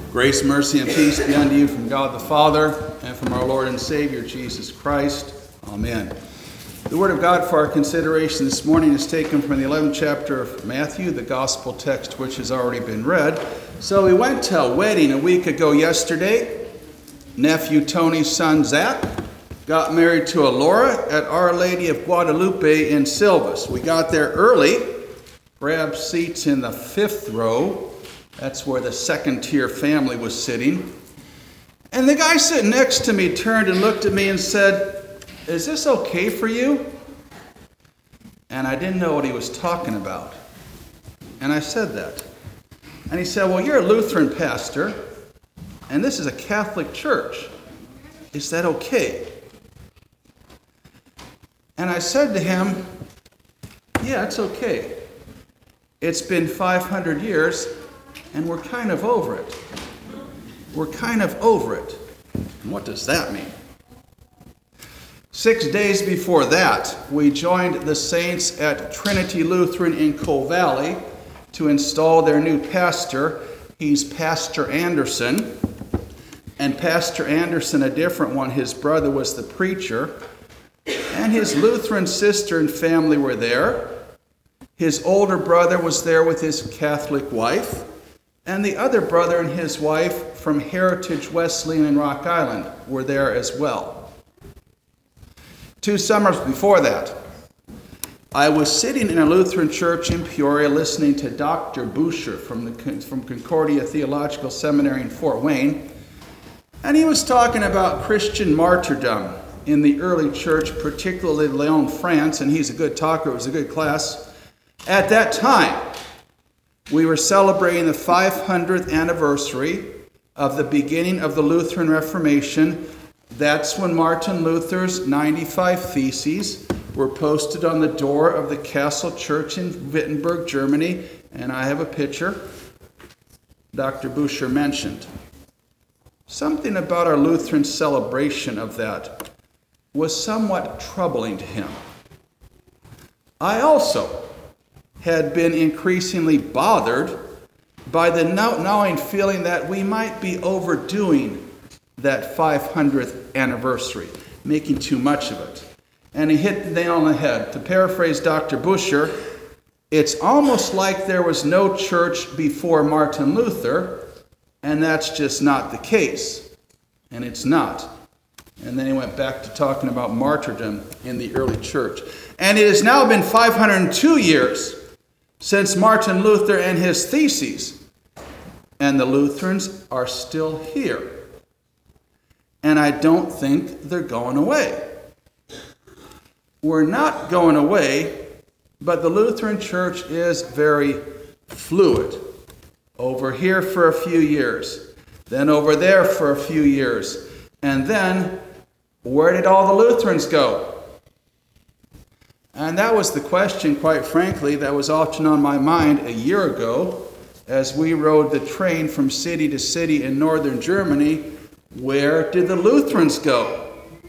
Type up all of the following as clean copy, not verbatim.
Grace, mercy, and peace be unto you from God the Father and from our Lord and Savior Jesus Christ. Amen. The Word of God for our consideration this morning is taken from the 11th chapter of Matthew, the Gospel text which has already been read. So we went to a wedding a week ago yesterday. Nephew Tony's son Zach got married to Alora at Our Lady of Guadalupe in Silvis. We got there early, grabbed seats in the 5th row. That's where the second-tier family was sitting. And the guy sitting next to me turned and looked at me and said, "Is this okay for you?" And I didn't know what he was talking about. And I said that. And he said, "Well, you're a Lutheran pastor, and this is a Catholic church. Is that okay?" And I said to him, "Yeah, it's okay. It's been 500 years, and we're kind of over it. We're kind of over it." And what does that mean? 6 days before that, we joined the saints at Trinity Lutheran in Coal Valley to install their new pastor. He's Pastor Anderson. And Pastor Anderson, a different one, his brother was the preacher. And his Lutheran sister and family were there. His older brother was there with his Catholic wife. And the other brother and his wife from Heritage Wesleyan in Rock Island were there as well. 2 summers before that, I was sitting in a Lutheran church in Peoria listening to Dr. Boucher from Concordia Theological Seminary in Fort Wayne. And he was talking about Christian martyrdom in the early church, particularly Lyon, France. And he's a good talker. It was a good class. At that time, we were celebrating the 500th anniversary of the beginning of the Lutheran Reformation. That's when Martin Luther's 95 Theses were posted on the door of the Castle Church in Wittenberg, Germany. And I have a picture Dr. Boucher mentioned. Something about our Lutheran celebration of that was somewhat troubling to him. I also had been increasingly bothered by the gnawing feeling that we might be overdoing that 500th anniversary, making too much of it. And he hit the nail on the head. To paraphrase Dr. Boucher, it's almost like there was no church before Martin Luther, and that's just not the case. And it's not. And then he went back to talking about martyrdom in the early church. And it has now been 502 years since Martin Luther and his theses, and the Lutherans are still here. And I don't think they're going away. We're not going away, but the Lutheran Church is very fluid. Over here for a few years, then over there for a few years, and then where did all the Lutherans go? And that was the question, quite frankly, that was often on my mind a year ago as we rode the train from city to city in northern Germany. Where did the Lutherans go?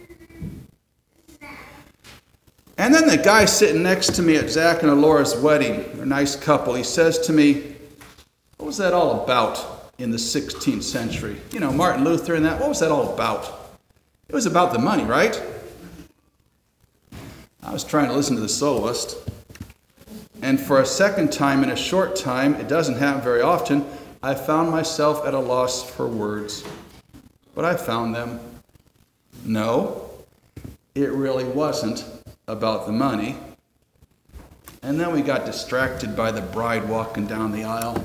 And then the guy sitting next to me at Zach and Alora's wedding, a nice couple, he says to me, "What was that all about in the 16th century? You know, Martin Luther and that, what was that all about?" It was about the money, right? I was trying to listen to the soloist, and for a second time in a short time, it doesn't happen very often, I found myself at a loss for words. But I found them. No, it really wasn't about the money. And then we got distracted by the bride walking down the aisle.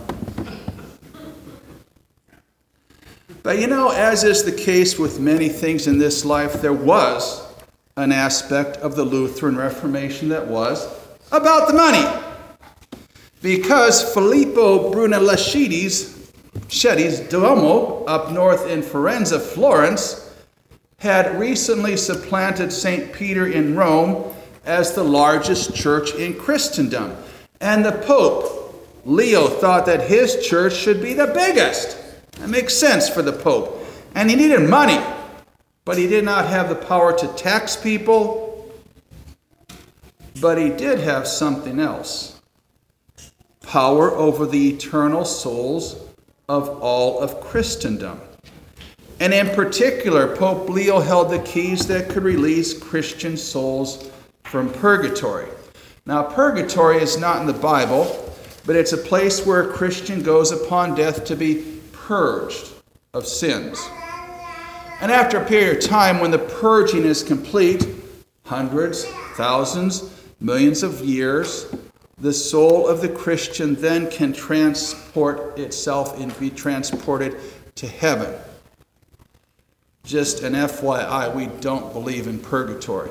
But you know, as is the case with many things in this life, there was an aspect of the Lutheran Reformation that was about the money. Because Filippo Brunelleschi's Duomo up north in Firenze, Florence, had recently supplanted St. Peter in Rome as the largest church in Christendom. And the Pope, Leo, thought that his church should be the biggest. That makes sense for the Pope. And he needed money. But he did not have the power to tax people. But he did have something else. Power over the eternal souls of all of Christendom. And in particular, Pope Leo held the keys that could release Christian souls from purgatory. Now, purgatory is not in the Bible, but it's a place where a Christian goes upon death to be purged of sins. And after a period of time when the purging is complete, hundreds, thousands, millions of years, the soul of the Christian then can transport itself and be transported to heaven. Just an FYI, we don't believe in purgatory.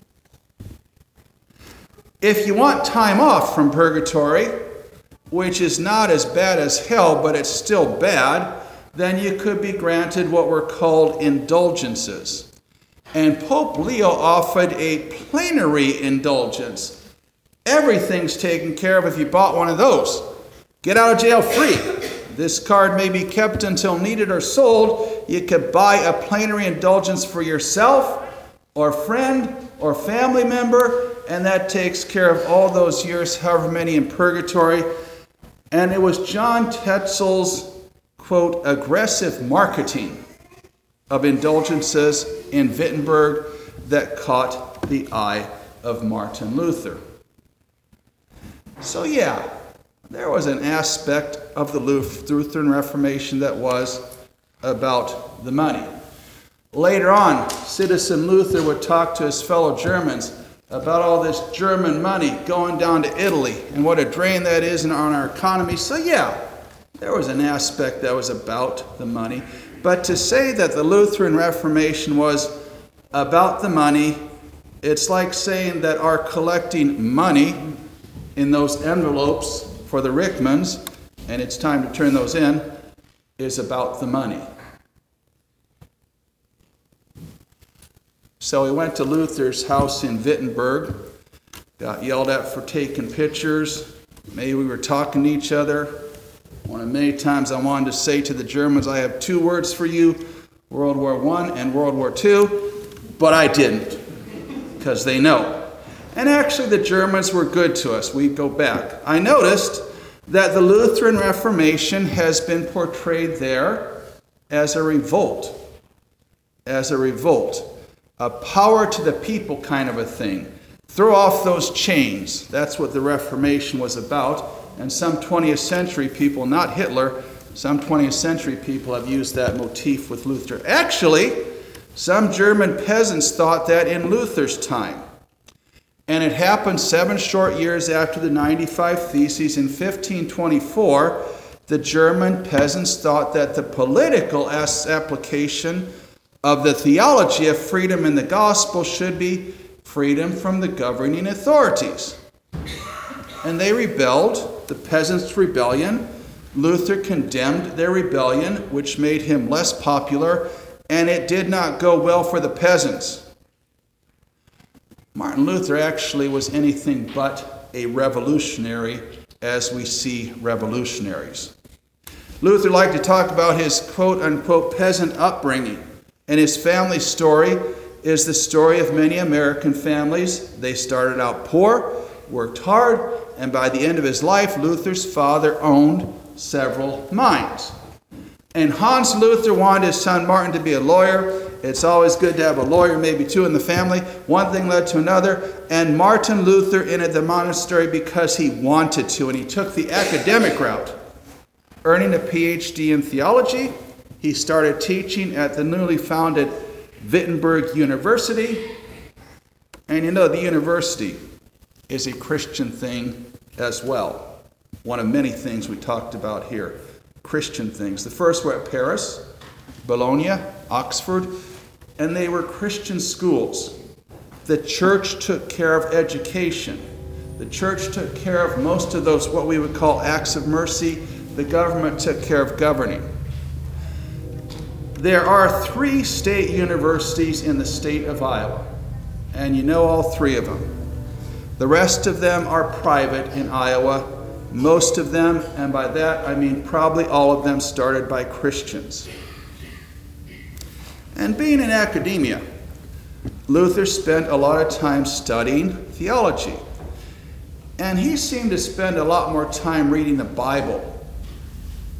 If you want time off from purgatory, which is not as bad as hell, but it's still bad, then you could be granted what were called indulgences. And Pope Leo offered a plenary indulgence. Everything's taken care of if you bought one of those. Get out of jail free. This card may be kept until needed or sold. You could buy a plenary indulgence for yourself or friend or family member, and that takes care of all those years, however many in purgatory. And it was John Tetzel's, quote, aggressive marketing of indulgences in Wittenberg that caught the eye of Martin Luther. So yeah, there was an aspect of the Lutheran Reformation that was about the money. Later on, Citizen Luther would talk to his fellow Germans about all this German money going down to Italy and what a drain that is on our economy. So yeah, there was an aspect that was about the money. But to say that the Lutheran Reformation was about the money, it's like saying that our collecting money in those envelopes for the Rickmans, and it's time to turn those in, is about the money. So we went to Luther's house in Wittenberg, got yelled at for taking pictures. Maybe we were talking to each other. One of many times I wanted to say to the Germans, I have two words for you, World War I and World War II, but I didn't, because they know. And actually the Germans were good to us. We go back. I noticed that the Lutheran Reformation has been portrayed there as a revolt. As a revolt. A power to the people kind of a thing. Throw off those chains. That's what the Reformation was about. And some 20th century people, not Hitler, some 20th century people have used that motif with Luther. Actually, some German peasants thought that in Luther's time. And it happened 7 short years after the 95 Theses in 1524. The German peasants thought that the political application of the theology of freedom in the gospel should be freedom from the governing authorities. And they rebelled, the peasants' rebellion. Luther condemned their rebellion, which made him less popular, and it did not go well for the peasants. Martin Luther actually was anything but a revolutionary, as we see revolutionaries. Luther liked to talk about his quote-unquote peasant upbringing, and his family story is the story of many American families. They started out poor, worked hard, and by the end of his life, Luther's father owned several mines. And Hans Luther wanted his son Martin to be a lawyer. It's always good to have a lawyer, maybe two in the family. One thing led to another, and Martin Luther entered the monastery because he wanted to, and he took the academic route. Earning a PhD in theology, he started teaching at the newly founded Wittenberg University. And you know, the university is a Christian thing as well. One of many things we talked about here. Christian things. The first were at Paris, Bologna, Oxford, and they were Christian schools. The church took care of education. The church took care of most of those, what we would call acts of mercy. The government took care of governing. There are 3 state universities in the state of Iowa, and you know all 3 of them. The rest of them are private in Iowa. Most of them, and by that I mean probably all of them, started by Christians. And being in academia, Luther spent a lot of time studying theology. And he seemed to spend a lot more time reading the Bible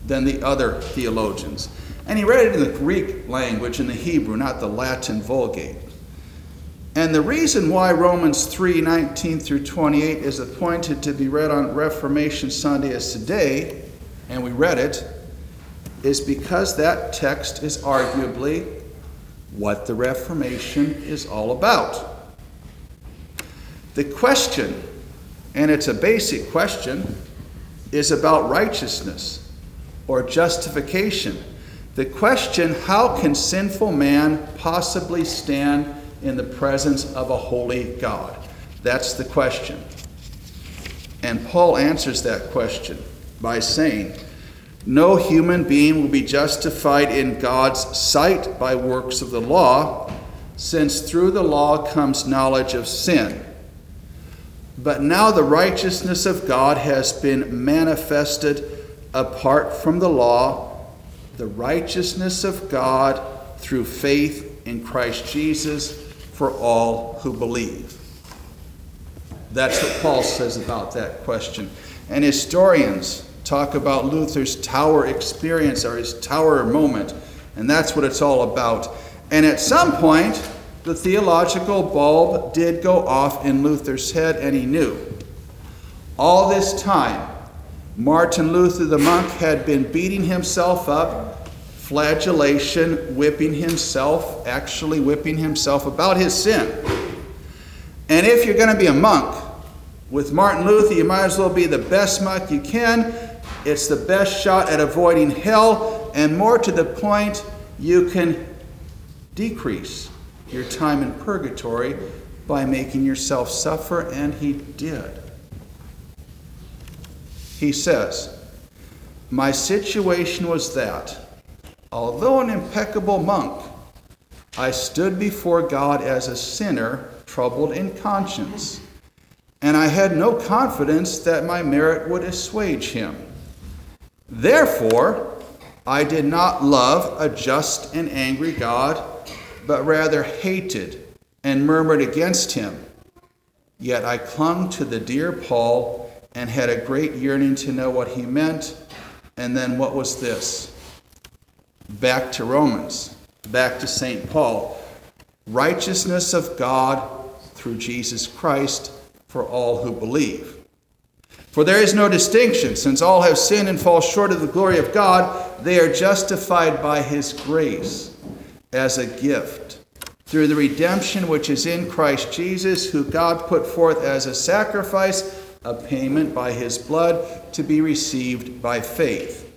than the other theologians. And he read it in the Greek language, in the Hebrew, not the Latin Vulgate. And the reason why Romans 3:19 through 28 is appointed to be read on Reformation Sunday as today, and we read it, is because that text is arguably what the Reformation is all about. The question, and it's a basic question, is about righteousness or justification. The question, how can sinful man possibly stand in the presence of a holy God? That's the question. And Paul answers that question by saying, no human being will be justified in God's sight by works of the law, since through the law comes knowledge of sin. But now the righteousness of God has been manifested apart from the law, the righteousness of God through faith in Christ Jesus for all who believe. That's what Paul says about that question. And historians talk about Luther's tower experience or his tower moment, and that's what it's all about. And at some point, the theological bulb did go off in Luther's head, and he knew. All this time, Martin Luther the monk had been beating himself up, flagellation, actually whipping himself about his sin. And if you're going to be a monk with Martin Luther, you might as well be the best monk you can. It's the best shot at avoiding hell, and more to the point, you can decrease your time in purgatory by making yourself suffer, and he did. He says, my situation was that, although an impeccable monk, I stood before God as a sinner, troubled in conscience, and I had no confidence that my merit would assuage him. Therefore, I did not love a just and angry God, but rather hated and murmured against him. Yet I clung to the dear Paul and had a great yearning to know what he meant. And then what was this? Back to Romans, back to St. Paul. Righteousness of God through Jesus Christ for all who believe. For there is no distinction, since all have sinned and fall short of the glory of God, they are justified by his grace as a gift, through the redemption which is in Christ Jesus, who God put forth as a sacrifice, a payment by his blood to be received by faith.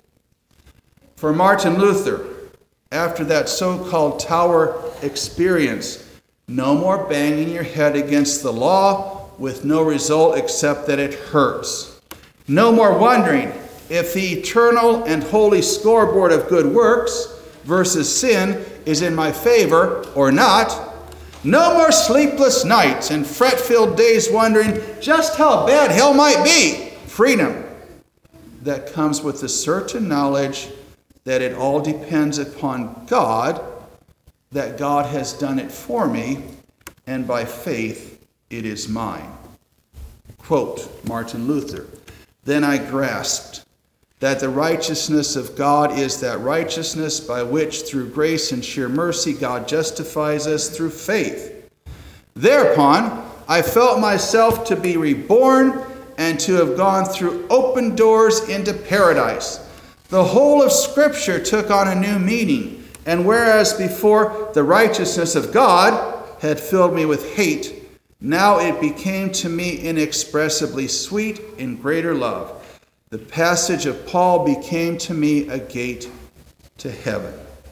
For Martin Luther, after that so-called tower experience, no more banging your head against the law with no result except that it hurts. No more wondering if the eternal and holy scoreboard of good works versus sin is in my favor or not. No more sleepless nights and fret-filled days wondering just how bad hell might be. Freedom that comes with the certain knowledge that it all depends upon God, that God has done it for me, and by faith it is mine. Quote Martin Luther, then I grasped that the righteousness of God is that righteousness by which through grace and sheer mercy God justifies us through faith. Thereupon I felt myself to be reborn and to have gone through open doors into paradise. The whole of Scripture took on a new meaning, and whereas before the righteousness of God had filled me with hate, now it became to me inexpressibly sweet in greater love. The passage of Paul became to me a gate to heaven.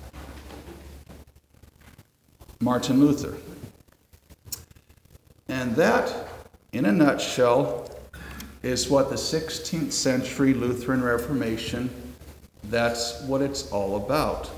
Martin Luther. And that, in a nutshell, is what the 16th century Lutheran Reformation, that's what it's all about.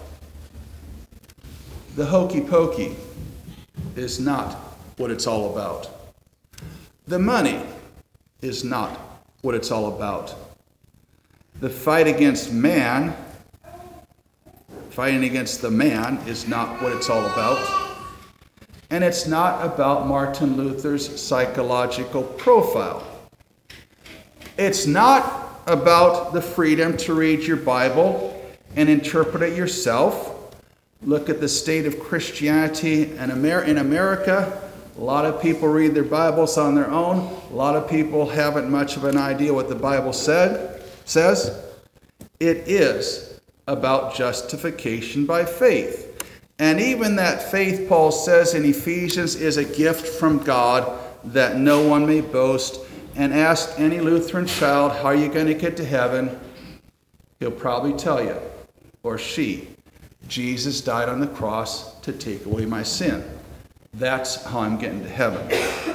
The hokey pokey is not what it's all about. The money is not what it's all about. The fight against man, fighting against the man, is not what it's all about. And it's not about Martin Luther's psychological profile. It's not about the freedom to read your Bible and interpret it yourself. Look at the state of Christianity in America. A lot of people read their Bibles on their own. A lot of people haven't much of an idea what the Bible says. It is about justification by faith. And even that faith, Paul says in Ephesians, is a gift from God that no one may boast. And ask any Lutheran child, how are you going to get to heaven? He'll probably tell you, or she, Jesus died on the cross to take away my sin. That's how I'm getting to heaven.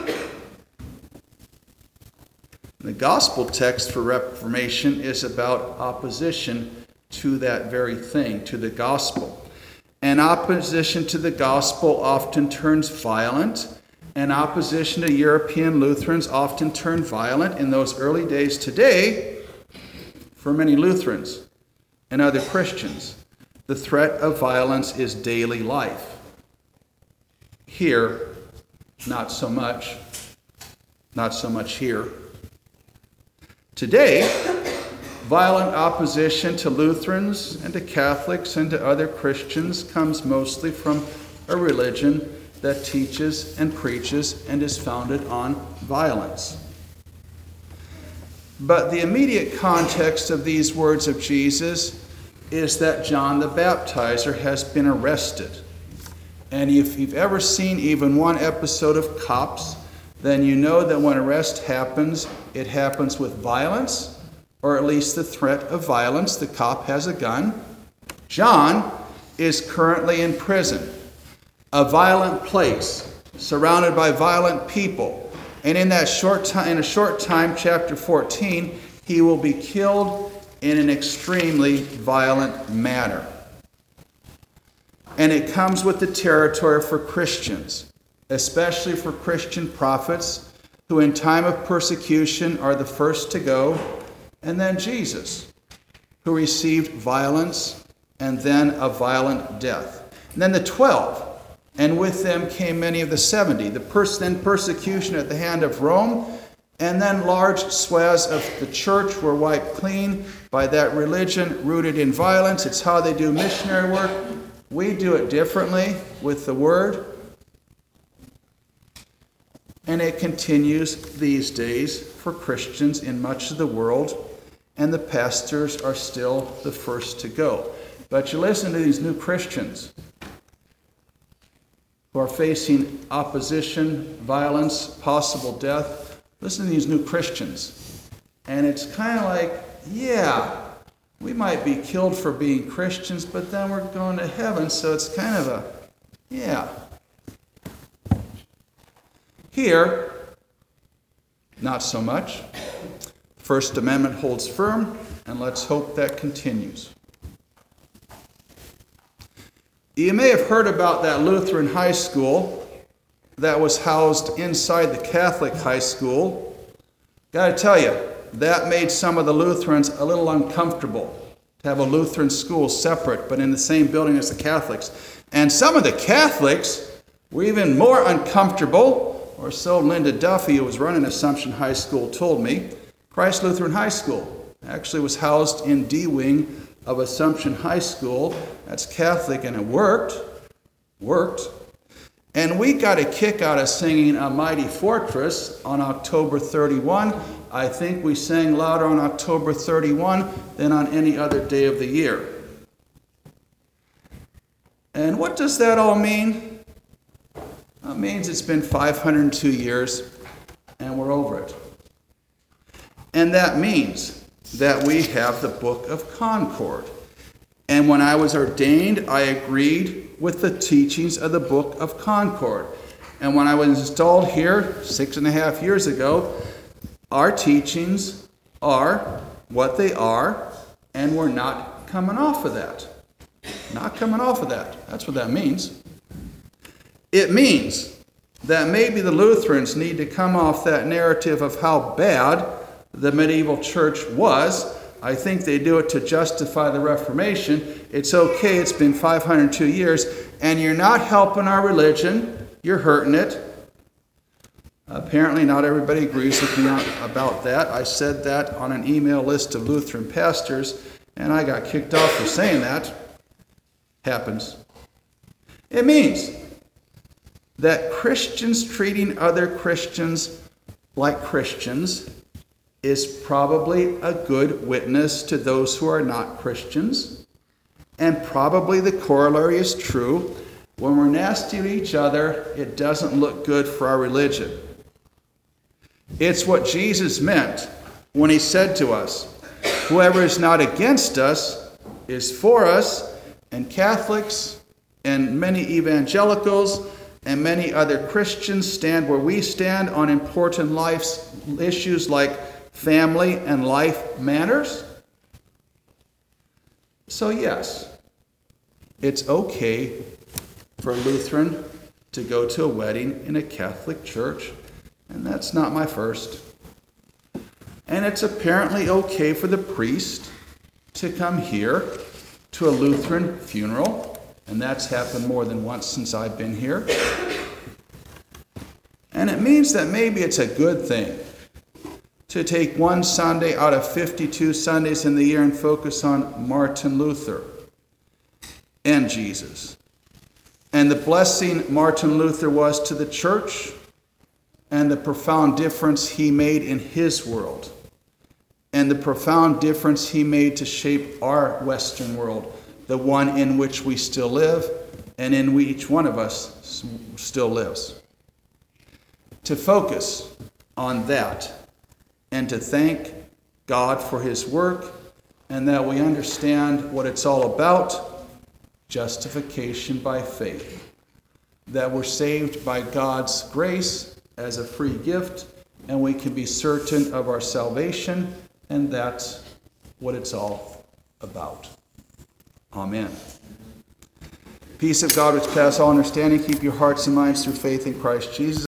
The gospel text for Reformation is about opposition to that very thing, to the gospel. And opposition to the gospel often turns violent, and opposition to European Lutherans often turned violent in those early days. Today, for many Lutherans and other Christians, the threat of violence is daily life. Here, not so much. Not so much here. Today, violent opposition to Lutherans and to Catholics and to other Christians comes mostly from a religion that teaches and preaches and is founded on violence. But the immediate context of these words of Jesus is that John the Baptizer has been arrested. And if you've ever seen even one episode of Cops, then you know that when arrest happens, it happens with violence, or at least the threat of violence. The cop has a gun. John is currently in prison, a violent place, surrounded by violent people. And in a short time, chapter 14, he will be killed in an extremely violent manner. And it comes with the territory for Christians, especially for Christian prophets, who in time of persecution are the first to go, and then Jesus, who received violence and then a violent death. And then the 12, and with them came many of the 70. Then persecution at the hand of Rome, and then large swaths of the church were wiped clean by that religion rooted in violence. It's how they do missionary work. We do it differently with the Word. And it continues these days for Christians in much of the world, and the pastors are still the first to go. But you listen to these new Christians who are facing opposition, violence, possible death. Listen to these new Christians. And it's kind of like, yeah, we might be killed for being Christians, but then we're going to heaven, so it's kind of a, yeah. Here, not so much. First Amendment holds firm, and let's hope that continues. You may have heard about that Lutheran high school that was housed inside the Catholic high school. Got to tell you, that made some of the Lutherans a little uncomfortable to have a Lutheran school separate, but in the same building as the Catholics. And some of the Catholics were even more uncomfortable, or so Linda Duffy, who was running Assumption High School, told me. Christ Lutheran High School actually was housed in D Wing of Assumption High School. That's Catholic, and it worked. And we got a kick out of singing A Mighty Fortress on October 31. I think we sang louder on October 31 than on any other day of the year. And what does that all mean? It means it's been 502 years, and we're over it. And that means that we have the Book of Concord. And when I was ordained, I agreed with the teachings of the Book of Concord. And when I was installed here 6.5 years ago, our teachings are what they are, and we're not coming off of that. Not coming off of that. That's what that means. It means that maybe the Lutherans need to come off that narrative of how bad the medieval church was. I think they do it to justify the Reformation. It's okay, it's been 502 years, and you're not helping our religion, you're hurting it. Apparently not everybody agrees with me about that. I said that on an email list of Lutheran pastors, and I got kicked off for saying that. Happens. It means that Christians treating other Christians like Christians is probably a good witness to those who are not Christians. And probably the corollary is true. When we're nasty to each other, it doesn't look good for our religion. It's what Jesus meant when he said to us, whoever is not against us is for us. And Catholics and many evangelicals and many other Christians stand where we stand on important life issues like family and life matters. So yes, it's okay for a Lutheran to go to a wedding in a Catholic church, and that's not my first. And it's apparently okay for the priest to come here to a Lutheran funeral, and that's happened more than once since I've been here. And it means that maybe it's a good thing to take one Sunday out of 52 Sundays in the year and focus on Martin Luther and Jesus. And the blessing Martin Luther was to the church and the profound difference he made in his world and the profound difference he made to shape our Western world, the one in which we still live and in which each one of us still lives. To focus on that and to thank God for his work and that we understand what it's all about, justification by faith, that we're saved by God's grace as a free gift and we can be certain of our salvation, and that's what it's all about. Amen. Peace of God which passes all understanding, keep your hearts and minds through faith in Christ Jesus.